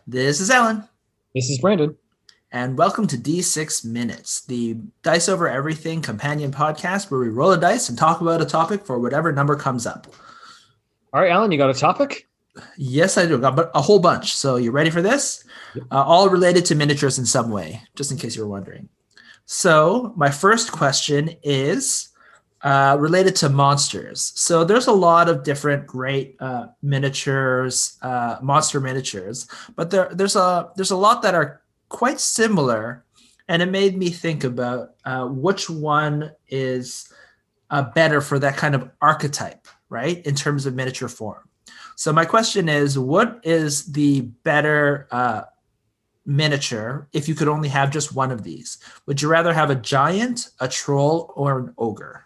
This is Ellen, This is Brandon. and welcome to D6 Minutes, the Dice Over Everything companion podcast where we roll a dice and talk about a topic for whatever number comes up. All right, Alan, you got a topic? Yes, I do. Got a whole bunch. So you ready for this? Yep. All related to miniatures in some way, just in case you were wondering. So my first question is related to monsters. So there's a lot of different great miniatures, monster miniatures, but there's a lot that are quite similar, and it made me think about which one is better for that kind of archetype, right? In terms of miniature form. So my question is, what is the better miniature if you could only have just one of these? Would you rather have a giant, a troll, or an ogre?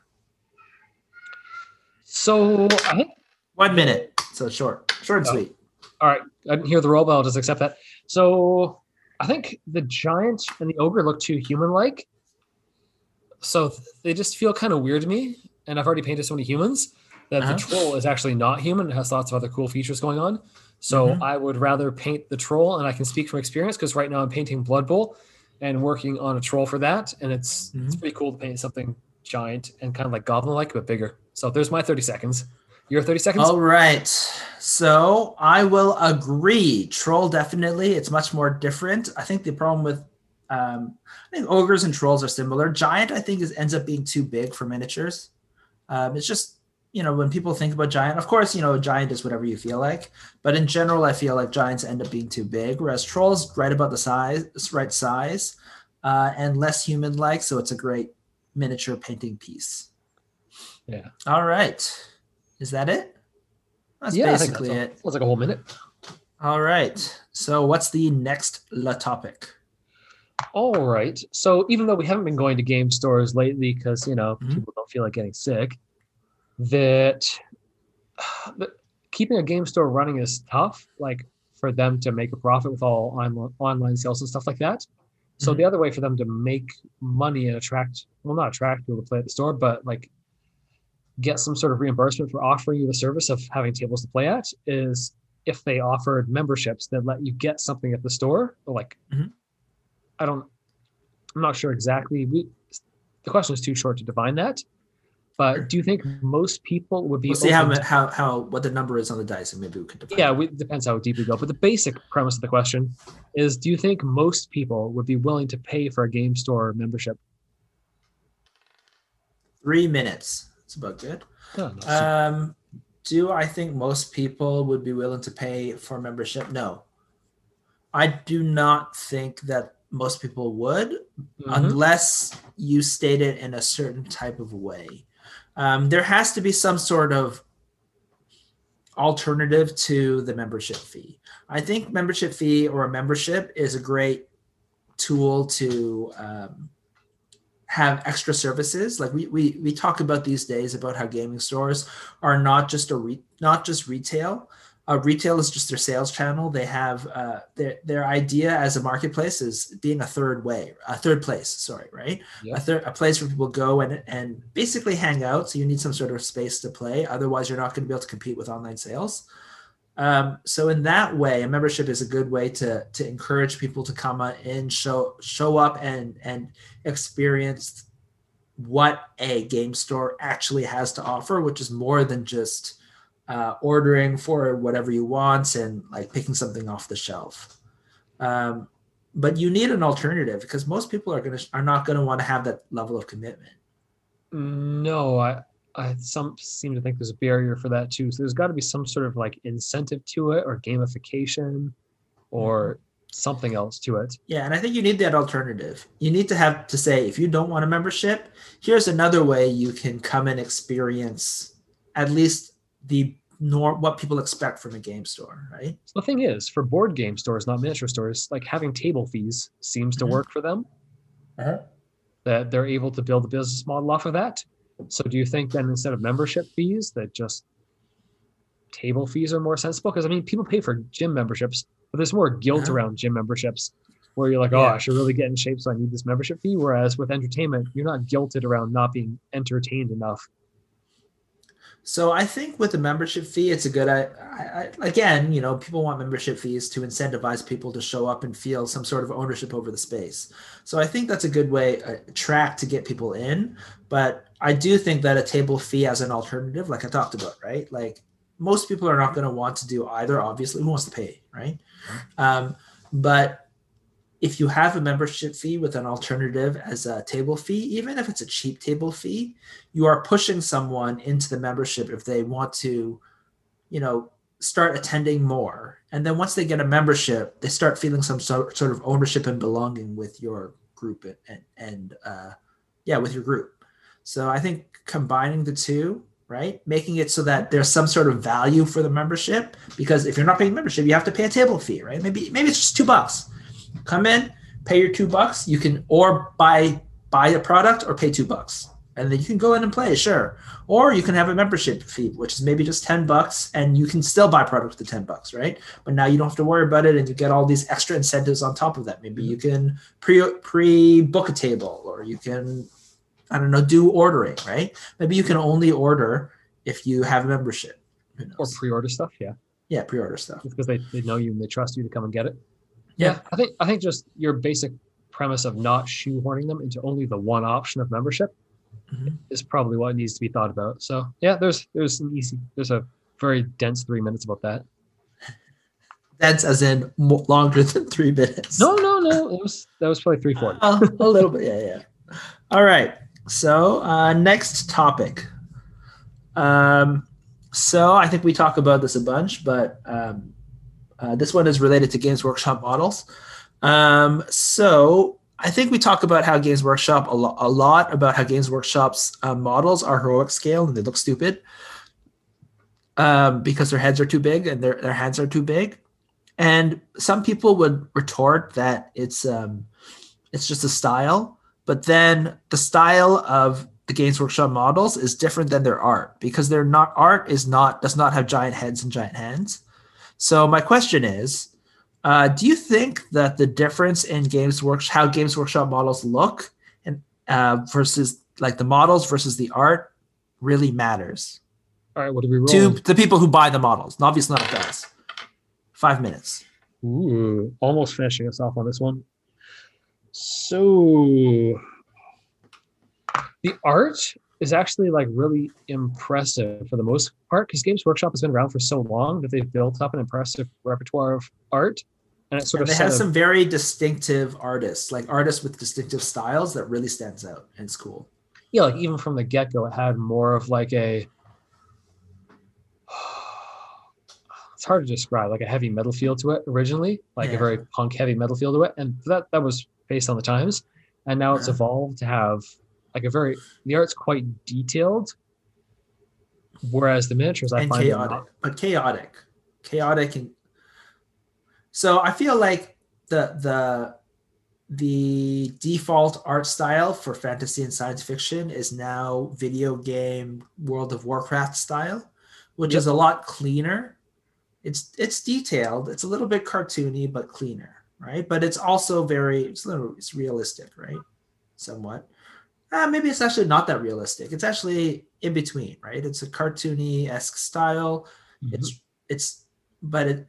So I think 1 minute. So short and sweet. All right, I didn't hear the roll, but I'll just accept that. So I think the giant and the ogre look too human-like. So they just feel kind of weird to me. And I've already painted so many humans that the troll is actually not human. It has lots of other cool features going on. So I would rather paint the troll, and I can speak from experience because right now I'm painting Blood Bowl and working on a troll for that. And it's pretty cool to paint something giant and kind of like goblin-like, but bigger. So there's my 30 seconds. Your 30 seconds? All right. So I will agree. Troll, definitely. It's much more different. I think the problem with I think ogres and trolls are similar. Giant, I think, ends up being too big for miniatures. It's just, when people think about giant, of course, a giant is whatever you feel like. But in general, I feel like giants end up being too big, whereas trolls right about the right size, and less human-like. So it's a great miniature painting piece. Yeah. All right. Is that it? That's Yeah, basically I think it. That's like a whole minute. All right. So what's the next topic? All right. So even though we haven't been going to game stores lately because, people don't feel like getting sick, that keeping a game store running is tough, like for them to make a profit with all online sales and stuff like that. So the other way for them to make money and not attract people to play at the store, but like get some sort of reimbursement for offering you the service of having tables to play at is if they offered memberships that let you get something at the store. Like, I'm not sure exactly. The question is too short to define that. But do you think most people would be? We'll see what the number is on the dice, and maybe we could define. Yeah, it depends how deep we go. But the basic premise of the question is: do you think most people would be willing to pay for a game store membership? 3 minutes. It's about good. Do I think most people would be willing to pay for membership? No. I do not think that most people would, unless you state it in a certain type of way. There has to be some sort of alternative to the membership fee. I think membership fee or a membership is a great tool to have extra services. Like we talk about these days about how gaming stores are not just retail. Retail is just their sales channel. They have their idea as a marketplace is being a third place, right? Yep. A place where people go and basically hang out. So you need some sort of space to play. Otherwise, you're not going to be able to compete with online sales. So in that way, a membership is a good way to encourage people to come in, show up and experience what a game store actually has to offer, which is more than just ordering for whatever you want and like picking something off the shelf. But you need an alternative because most people are not going to want to have that level of commitment. No, some seem to think there's a barrier for that too. So there's got to be some sort of like incentive to it or gamification or something else to it. Yeah, and I think you need that alternative. You need to have to say, if you don't want a membership, here's another way you can come and experience at least what people expect from a game store, right? So the thing is, for board game stores, not miniature stores, like having table fees seems to work for them. That they're able to build a business model off of that. So do you think then instead of membership fees that just table fees are more sensible? Because people pay for gym memberships, but there's more guilt around gym memberships where you're like, I should really get in shape, so I need this membership fee. Whereas with entertainment, you're not guilted around not being entertained enough. So I think with the membership fee, it's a good. Again, people want membership fees to incentivize people to show up and feel some sort of ownership over the space. So I think that's a good way, a track to get people in. But I do think that a table fee as an alternative, like I talked about, right? Like most people are not going to want to do either. Obviously, who wants to pay, right? But if you have a membership fee with an alternative as a table fee, even if it's a cheap table fee, you are pushing someone into the membership if they want to, start attending more. And then once they get a membership, they start feeling some sort of ownership and belonging with your group and with your group. So I think combining the two, right, making it so that there's some sort of value for the membership, because if you're not paying membership, you have to pay a table fee, right? Maybe it's just $2. Come in, pay your $2. You can or buy a product or pay $2, and then you can go in and play, sure. Or you can have a membership fee, which is maybe just $10, and you can still buy products with the $10, right? But now you don't have to worry about it, and you get all these extra incentives on top of that. Maybe you can pre-book a table, or you can, I don't know, do ordering, right? Maybe you can only order if you have a membership. Or pre-order stuff, yeah. Yeah, pre-order stuff. Because they know you and they trust you to come and get it. Yeah, I think just your basic premise of not shoehorning them into only the one option of membership is probably what needs to be thought about. So yeah, there's a very dense 3 minutes about that. Dense as in longer than 3 minutes. No. That was probably 3/4. A little bit, yeah. All right. So next topic. So I think we talk about this a bunch, but this one is related to Games Workshop models. So I think we talk about how Games Workshop a lot about how Games Workshop's models are heroic scale and they look stupid because their heads are too big and their hands are too big. And some people would retort that it's just a style, but then the style of the Games Workshop models is different than their art, because their art does not have giant heads and giant hands. So my question is, do you think that the difference in how Games Workshop models look and versus like the models versus the art really matters? All right, what do we roll? To the people who buy the models. Obviously not us. 5 minutes. Ooh, almost finishing us off on this one. So the art is actually like really impressive for the most part, because Games Workshop has been around for so long that they've built up an impressive repertoire of art. And it's they have some very distinctive artists, like artists with distinctive styles that really stands out, and it's cool. Yeah, like even from the get-go, it had more of like it's hard to describe, like a heavy metal feel to it originally, like a very punk heavy metal feel to it. And that was based on the times. And now it's evolved to have like the art's quite detailed, whereas the miniatures I find chaotic. And so I feel like the default art style for fantasy and science fiction is now video game World of Warcraft style, which is a lot cleaner. It's detailed. It's a little bit cartoony, but cleaner, right? But it's also it's realistic, right? Somewhat. Maybe it's actually not that realistic. It's actually in between, right? It's a cartoony-esque style. But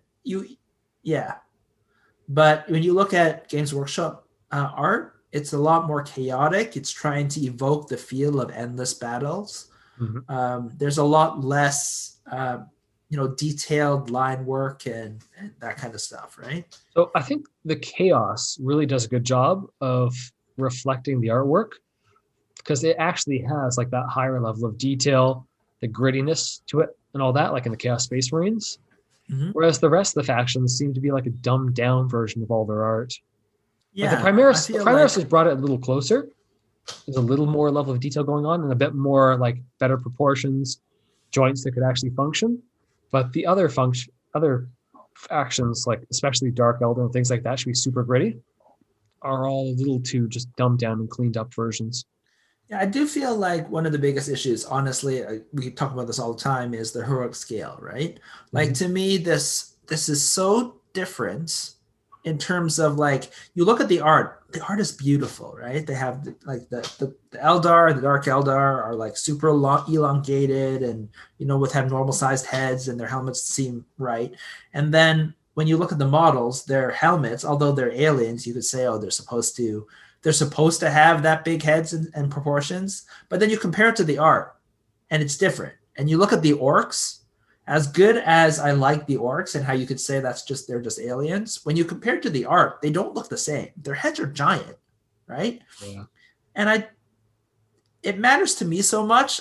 when you look at Games Workshop art, it's a lot more chaotic. It's trying to evoke the feel of endless battles. There's a lot less, detailed line work and that kind of stuff, right? So I think the chaos really does a good job of reflecting the artwork, because it actually has like that higher level of detail, the grittiness to it and all that, like in the Chaos Space Marines. Whereas the rest of the factions seem to be like a dumbed down version of all their art. Yeah. Like the Primaris has brought it a little closer. There's a little more level of detail going on and a bit more like better proportions, joints that could actually function. But the other factions, like especially Dark Elder and things like that, should be super gritty, are all a little too just dumbed down and cleaned up versions. Yeah, I do feel like one of the biggest issues, honestly, we talk about this all the time, is the heroic scale, right? Like to me, this is so different in terms of like you look at the art is beautiful, right? They have the Eldar, the Dark Eldar are like super elongated and with have normal sized heads and their helmets seem right. And then when you look at the models, their helmets, although they're aliens, you could say, oh, they're supposed to have that big heads and proportions, but then you compare it to the art and it's different. And you look at the orcs, as good as I like the orcs and how you could say they're just aliens, when you compare it to the art, they don't look the same. Their heads are giant, right? Yeah. And it matters to me so much.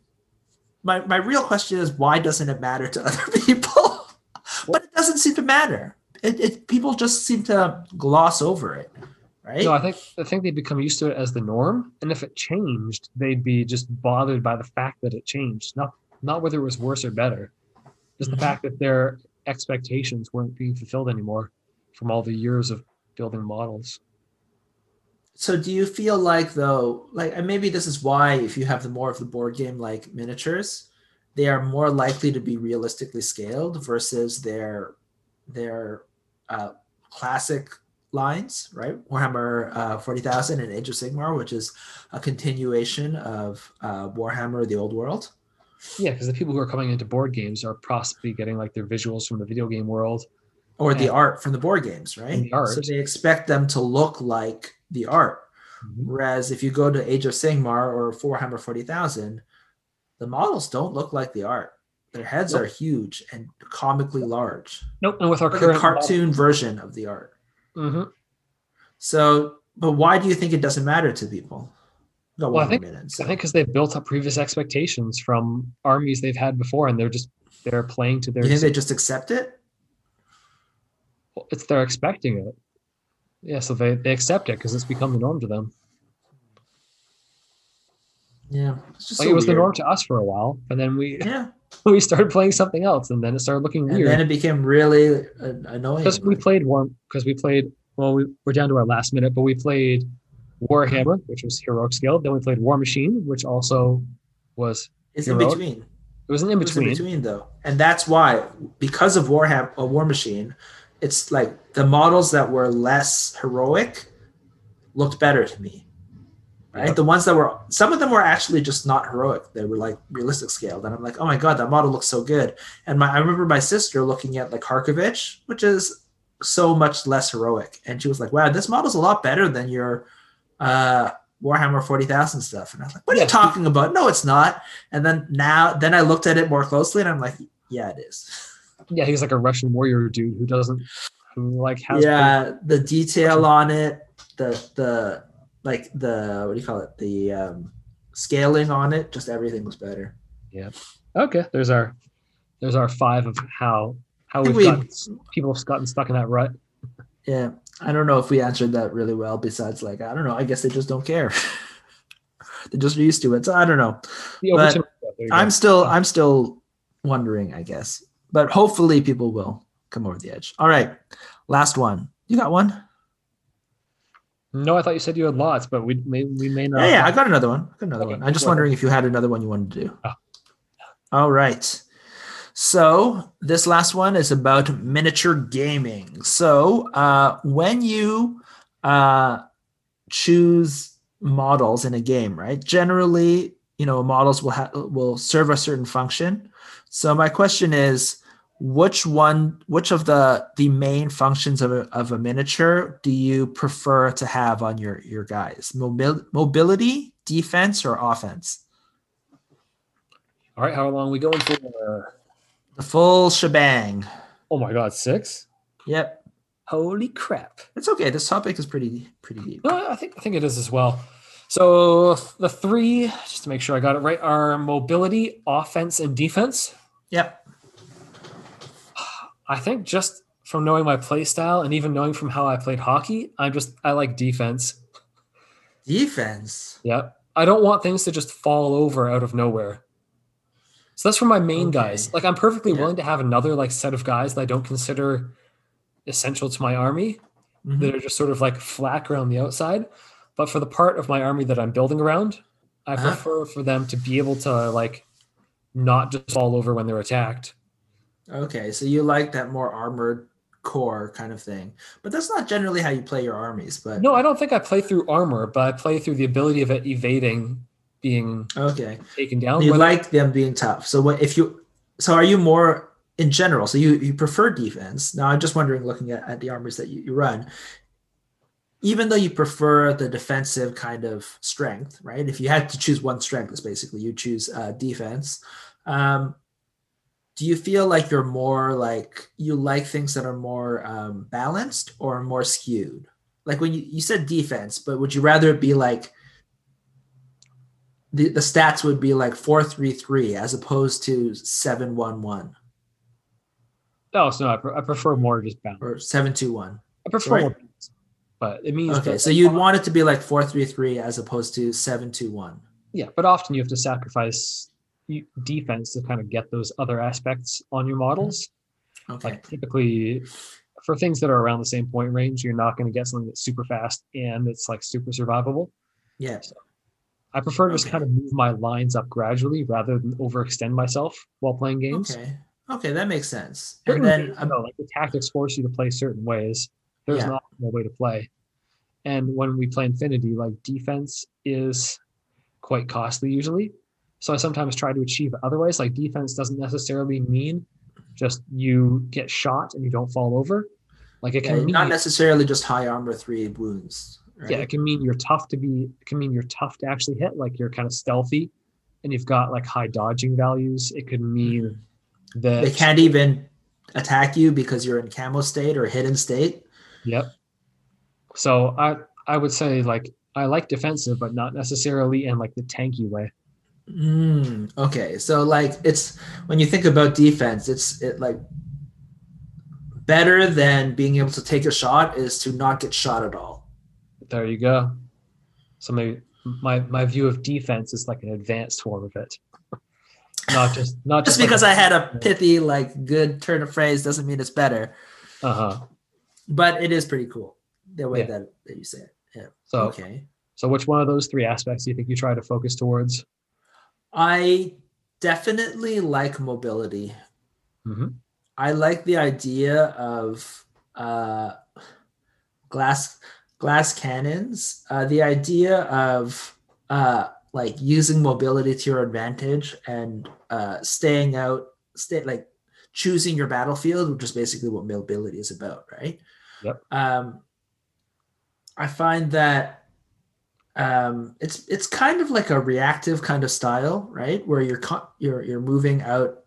My real question is, why doesn't it matter to other people? But it doesn't seem to matter. People just seem to gloss over it, right? No, I think they'd become used to it as the norm, and if it changed, they'd be just bothered by the fact that it changed, not whether it was worse or better. Just the fact that their expectations weren't being fulfilled anymore from all the years of building models. So do you feel like though, and maybe this is why if you have more of the board game like miniatures, they are more likely to be realistically scaled versus their classic lines, right? Warhammer 40,000 and Age of Sigmar, which is a continuation of Warhammer: The Old World. Yeah, because the people who are coming into board games are possibly getting like their visuals from the video game world. Or the art from the board games, right? The art. So they expect them to look like the art. Mm-hmm. Whereas if you go to Age of Sigmar or Warhammer 40,000, the models don't look like the art. Their heads are huge and comically large. Nope, and with our current cartoon version of the art. Mm-hmm. So, but why do you think it doesn't matter to people? I think because they've built up previous expectations from armies they've had before, and they're playing to their. You think they just accept it? Well, they're expecting it. Yeah, so they accept it because it's become the norm to them. Yeah, it's just it was the norm to us for a while, and then we started playing something else, and then it started looking weird. And then it became really annoying. Because we played. Well, we're down to our last minute, but we played Warhammer, which was heroic scale. Then we played War Machine, which also was. It's heroic. In between. It was an in between. It was in between though, and that's why, because of War Machine, it's like the models that were less heroic looked better to me. Right, yep. The ones that some of them were actually just not heroic. They were like realistic scaled, and I'm like, oh my god, that model looks so good. And I remember my sister looking at like Kharkovich, which is so much less heroic, and she was like, wow, this model's a lot better than your Warhammer 40,000 stuff. And I was like, what are you talking about? No, it's not. And then I looked at it more closely and I'm like, yeah, it is. Yeah, he's like a Russian warrior dude who has the detail on it, the what do you call it? The scaling on it, just everything was better. Yeah. Okay. There's our 5 of how people have gotten stuck in that rut. Yeah. I don't know if we answered that really well, besides I don't know. I guess they just don't care. They're just used to it. So I don't know. But I'm still wondering, I guess. But hopefully people will come over the edge. All right. Last one. You got one? No, I thought you said you had lots, but we may not. Yeah, I got another one. I'm just wondering if you had another one you wanted to do. Oh. All right. So this last one is about miniature gaming. So when you choose models in a game, right? Generally, models will serve a certain function. So my question is, which of the main functions of a miniature do you prefer to have on your guys? Mobility, defense, or offense? All right, how long are we going for? The full shebang. Oh my God, 6? Yep. Holy crap! It's okay. This topic is pretty deep. No, I think it is as well. So the 3, just to make sure I got it right, are mobility, offense, and defense. Yep. I think just from knowing my play style and even knowing from how I played hockey, I like defense. Defense? Yep. I don't want things to just fall over out of nowhere. So that's for my main guys. I'm perfectly willing to have another set of guys that I don't consider essential to my army, that are just sort of flak around the outside. But for the part of my army that I'm building around, I prefer for them to be able to not just fall over when they're attacked. Okay, so you like that more armored core kind of thing. But that's not generally how you play your armies. But No, I don't think I play through armor, but I play through the ability of it evading being okay, taken down. you Whether like them being tough. So what if you? So are you more in general? So you prefer defense? Now I'm just wondering, looking at the armies that you run, even though you prefer the defensive kind of strength, right? If you had to choose one strength, it's basically you choose defense. Um, do you feel like you're more like you like things that are more balanced or more skewed? Like when you said defense, but would you rather it be like the stats would be like 4-3-3 as opposed to 7-1-1 oh, so no, I prefer more just or balance. 7-2-1? I prefer more Right? balance, but it means Okay, that so you'd want it to be like 4-3-3 as opposed to 7-2-1. yeah, but often you have to sacrifice defense to kind of get those other aspects on your models. Okay. Like typically for things that are around the same point range, you're not going to get something that's super fast and it's like super survivable. Yeah. So I prefer to just Okay. kind of move my lines up gradually rather than overextend myself while playing games. Okay. Okay, that makes sense. And Certain then games, like the tactics force you to play certain ways. There's yeah. not no way to play. And when we play Infinity, like defense is quite costly usually. So I sometimes try to achieve it other ways. Like defense doesn't necessarily mean just you get shot and you don't fall over. Like it Yeah, can not mean necessarily just high armor 3 wounds, yeah, right? it can mean you're tough to be it can mean you're tough to actually hit, like you're kind of stealthy and you've got like high dodging values. It could mean They that can't even attack you because you're in camo state or hidden state. yep. So I would say like I like defensive, but not necessarily in like the tanky way. Okay, so like it's when you think about defense, it like better than being able to take a shot is to not get shot at all. There you go. So maybe my view of defense is like an advanced form of it. Not Just just like because I had a pithy, like good turn of phrase doesn't mean it's better, uh-huh. but it is pretty cool the way Yeah. that you say it. Yeah. So Okay. so which one of those three aspects do you think you try to focus towards? I definitely like mobility. Mm-hmm. I like the idea of glass glass cannons. The idea of like using mobility to your advantage and staying out, like choosing your battlefield, which is basically what mobility is about, right? Yep. I find that it's kind of like a reactive kind of style, right? Where you're moving out.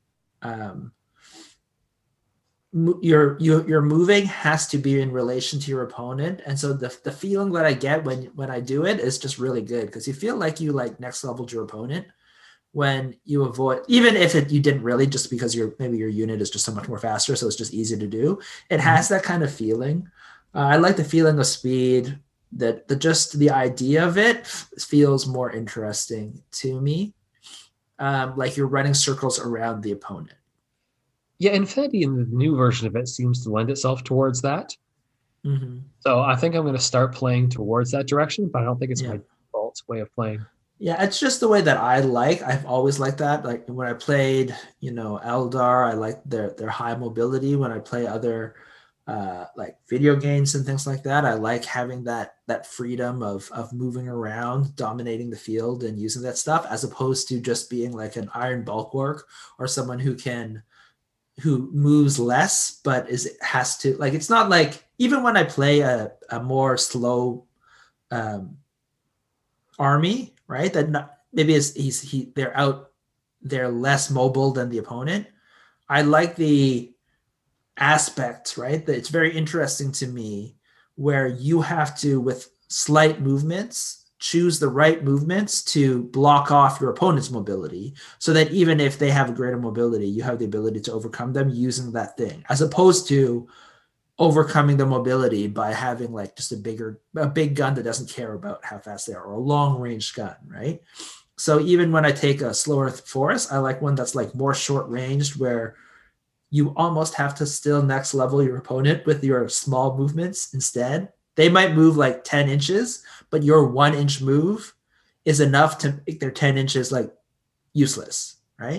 Your moving has to be in relation to your opponent, and so the feeling that I get when I do it is just really good because you feel like you like next leveled your opponent when you avoid, even if you didn't really, just because maybe your unit is just so much more faster, so it's just easy to do. It has that kind of feeling. I like the feeling of speed. That just the idea of it feels more interesting to me. Like you're running circles around the opponent. Yeah, Infinity in the new version of it seems to lend itself towards that. Mm-hmm. So I think I'm going to start playing towards that direction, but I don't think it's my default way of playing. Yeah, it's just the way that I like. I've always liked that. Like when I played, Eldar, I liked their high mobility. When I play other like video games and things like that, I like having that freedom of moving around, dominating the field, and using that stuff, as opposed to just being like an iron bulwark or someone who moves less, but has to, like, it's not like, even when I play a more slow army, right? That maybe they're less mobile than the opponent. I like the aspect, right? That it's very interesting to me where you have to, with slight movements, choose the right movements to block off your opponent's mobility, so that even if they have a greater mobility, you have the ability to overcome them using that thing, as opposed to overcoming the mobility by having like just a big gun that doesn't care about how fast they are, or a long range gun, right? So even when I take a slower force, I like one that's like more short ranged, where you almost have to still next level your opponent with your small movements instead. They might move like 10 inches, but your 1 inch move is enough to make their 10 inches like useless, right?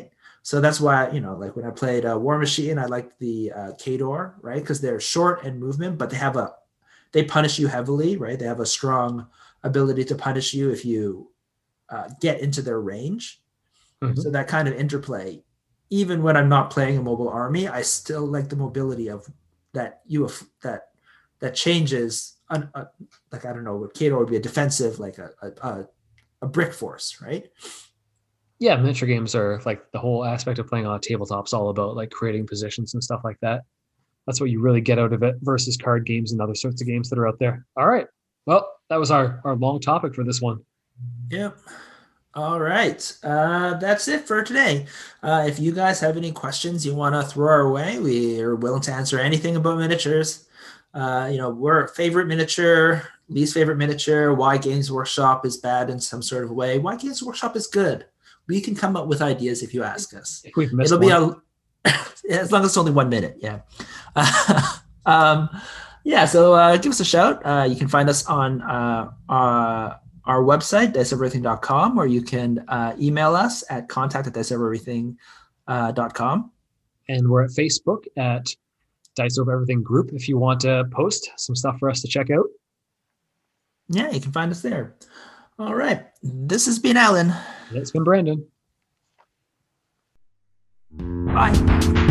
So that's why, like when I played War Machine, I liked the Khador, right? Because they're short and movement, but they punish you heavily, right? They have a strong ability to punish you if you get into their range. Mhm. So that kind of interplay, even when I'm not playing a mobile army, I still like the mobility of that that changes. Like I don't know, what Khador would be a defensive, like a brick force, right? Yeah, miniature games are like the whole aspect of playing on a tabletop's all about like creating positions and stuff like that. That's what you really get out of it versus card games and other sorts of games that are out there. All right. Well, that was our long topic for this one. Yep. All right. That's it for today. If you guys have any questions you want to throw our way, we are willing to answer anything about miniatures. We're favorite miniature, least favorite miniature, why Games Workshop is bad in some sort of way, why Games Workshop is good. We can come up with ideas if you ask us. If we've missed It'll be one. as long as it's only 1 minute. Yeah. um, yeah. So give us a shout. You can find us on our website, diceoverything.com, or you can email us at contact@diceoverything.com. And we're at Facebook at Dice Over Everything group if you want to post some stuff for us to check out. Yeah, you can find us there. All right. This has been Alan. And it's been Brandon. Bye.